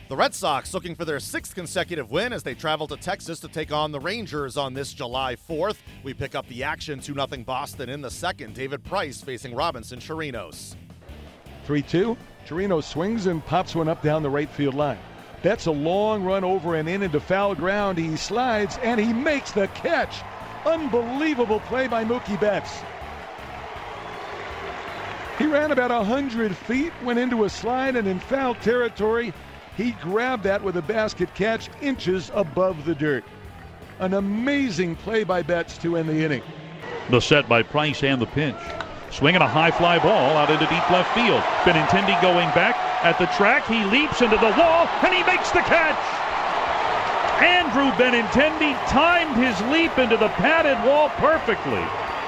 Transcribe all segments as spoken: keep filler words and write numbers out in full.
The Red Sox looking for their sixth consecutive win as they travel to Texas to take on the Rangers on this July fourth. We pick up the action, two nothing Boston in the second. David Price facing Robinson Chirinos. three two. Chirinos swings and pops one up down the right field line. That's a long run over and in into foul ground. He slides and he makes the catch. Unbelievable play by Mookie Betts. He ran about one hundred feet, went into a slide, and in foul territory, he grabbed that with a basket catch inches above the dirt. An amazing play by Betts to end the inning. The set by Price and the pinch. Swinging a high fly ball out into deep left field. Benintendi going back at the track. He leaps into the wall and he makes the catch. Andrew Benintendi timed his leap into the padded wall perfectly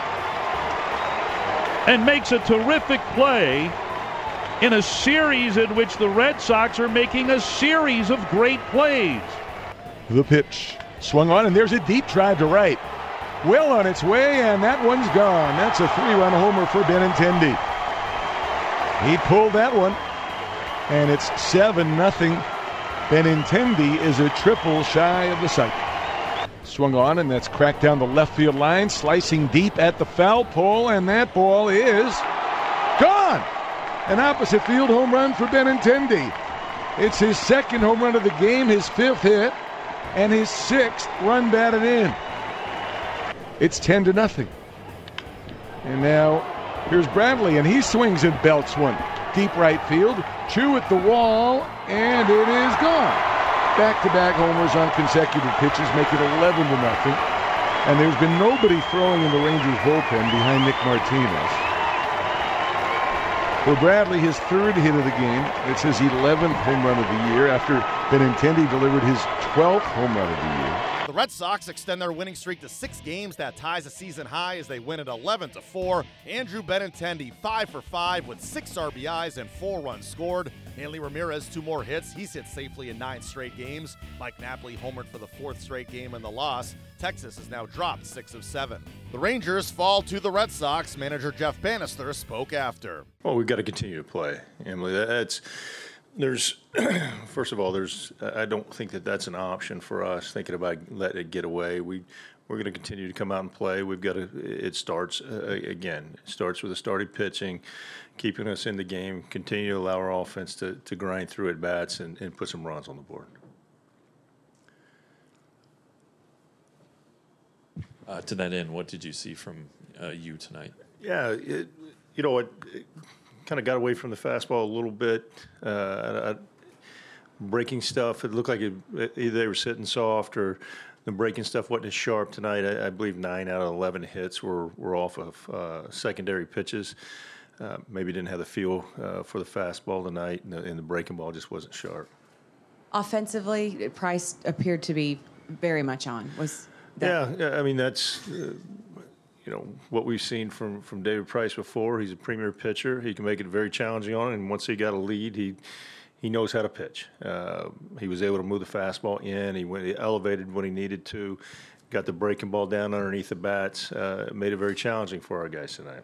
and makes a terrific play in a series in which the Red Sox are making a series of great plays. The pitch swung on, and there's a deep drive to right. Well on its way, and that one's gone. That's a three-run homer for Benintendi. He pulled that one, and it's seven nothing. Benintendi is a triple shy of the cycle. Swung on, and that's cracked down the left field line, slicing deep at the foul pole, and that ball is gone. An opposite field home run for Benintendi. It's his second home run of the game, his fifth hit, and his sixth run batted in. It's ten to nothing. And now here's Bradley, and he swings and belts one. Deep right field, Chu at the wall, and it is gone. Back-to-back homers on consecutive pitches make it eleven to nothing. And there's been nobody throwing in the Rangers bullpen behind Nick Martinez. For Bradley, his third hit of the game. It's his eleventh home run of the year after Benintendi delivered his twelfth home run of the year. The Red Sox extend their winning streak to six games. That ties a season high as they win at eleven to four. Andrew Benintendi, five for five with six R B Is and four runs scored. Hanley Ramirez, two more hits. He's hit safely in nine straight games. Mike Napoli homered for the fourth straight game in the loss. Texas has now dropped six of seven. The Rangers fall to the Red Sox. Manager Jeff Bannister spoke after. Well, we've got to continue to play, Emily. That's there's first of all, there's I don't think that that's an option for us. Thinking about letting it get away, we we're going to continue to come out and play. We've got to. It starts uh, again. It starts with the starting pitching, keeping us in the game. Continue to allow our offense to to grind through at bats and, and put some runs on the board. Uh, to that end, what did you see from uh, you tonight? Yeah, it, you know, it, it kind of got away from the fastball a little bit. Uh, I, breaking stuff, it looked like it, either they were sitting soft or the breaking stuff wasn't as sharp tonight. I, I believe nine out of eleven hits were, were off of uh, secondary pitches. Uh, maybe didn't have the feel uh, for the fastball tonight, and the, and the breaking ball just wasn't sharp. Offensively, Price appeared to be very much on. Was that- Yeah, yeah, I mean, that's, uh, you know, what we've seen from, from David Price before. He's a premier pitcher. He can make it very challenging on it, and once he got a lead, he he knows how to pitch. Uh, he was able to move the fastball in. He, went, he elevated when he needed to, got the breaking ball down underneath the bats. Uh, it made it very challenging for our guys tonight.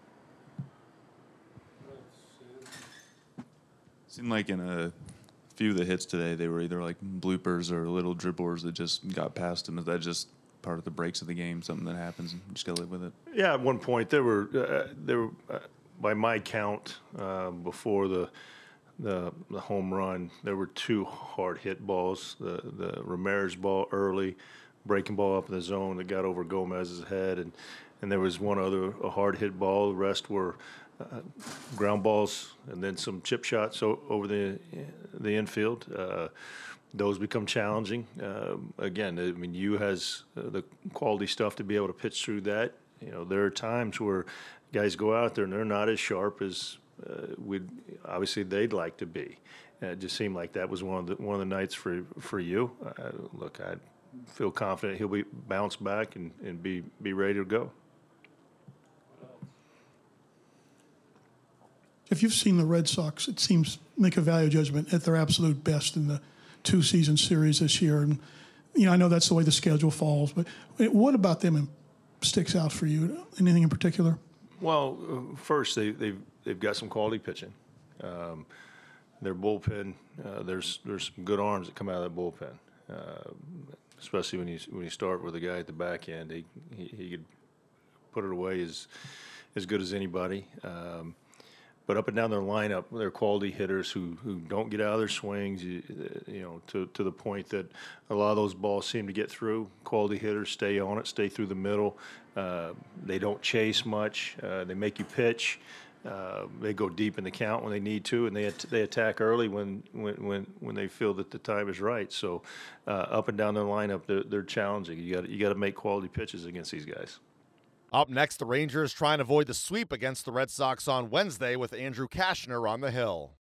Seemed like in a few of the hits today, they were either like bloopers or little dribblers that just got past him. Is that just part of the breaks of the game, something that happens, and you just got to live with it? Yeah, at one point, there were, uh, there were uh, by my count, uh, before the, the the home run, there were two hard hit balls. The, the Ramirez ball early, breaking ball up in the zone that got over Gomez's head, and, and there was one other a hard hit ball. The rest were Uh, ground balls and then some chip shots o- over the the infield. Uh, those become challenging. Uh, again, I mean, you has uh, the quality stuff to be able to pitch through that. You know, there are times where guys go out there and they're not as sharp as uh, we'd obviously they'd like to be. And it just seemed like that was one of the one of the nights for for you. Uh, look, I feel confident he'll be bounce back and, and be be ready to go. If you've seen the Red Sox, it seems make a value judgment at their absolute best in the two-season series this year. And, you know, I know that's the way the schedule falls, but what about them sticks out for you? Anything in particular? Well, uh, first, they, they've, they've got some quality pitching. Um, their bullpen, uh, there's there's some good arms that come out of that bullpen, uh, especially when you when you start with a guy at the back end. He he, he could put it away as as good as anybody. Um, But up and down their lineup, they're quality hitters who, who don't get out of their swings, you, you know, to, to the point that a lot of those balls seem to get through. Quality hitters stay on it, stay through the middle. Uh, they don't chase much. Uh, they make you pitch. Uh, they go deep in the count when they need to, and they at, they attack early when, when when when they feel that the time is right. So uh, up and down their lineup, they're, they're challenging. You got you got to make quality pitches against these guys. Up next, the Rangers try and avoid the sweep against the Red Sox on Wednesday with Andrew Kashner on the hill.